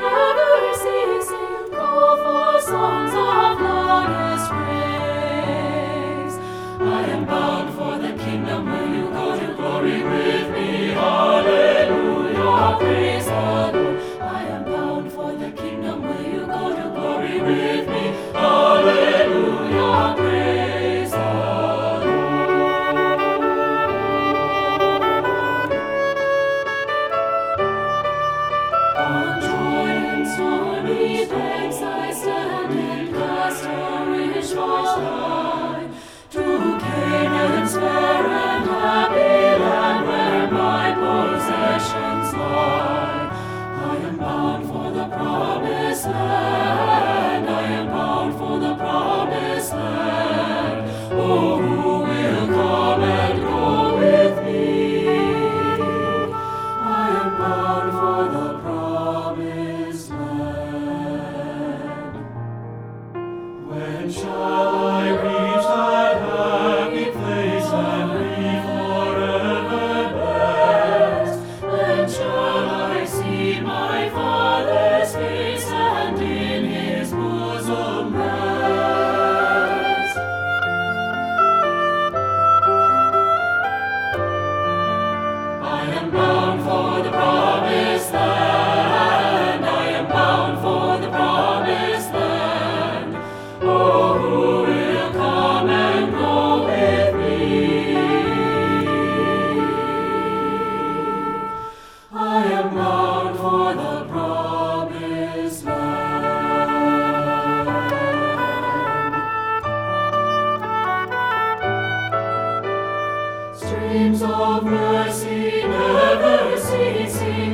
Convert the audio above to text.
never ceasing call for songs of loudest praise. I am bound for the kingdom, will you go to glory with me? Hallelujah, praise the Lord. I am bound for the kingdom, will you go to glory with me? Hallelujah, praise the Lord. On Jordan's stormy banks I stand and cast a wish eye to Canaan's fair and happy land where my possessions lie. I am bound for the promised land. I am bound for the promised land. Oh, who will come and go with me? I am bound for the promised land. When shall I reach that happy place and be forever blessed? When shall I see my Father's face and in His bosom rest? I am bound for the promised land. I am bound for the promised land. Oh, who will come and go with me? I am bound for the promised land. Streams of mercy never ceasing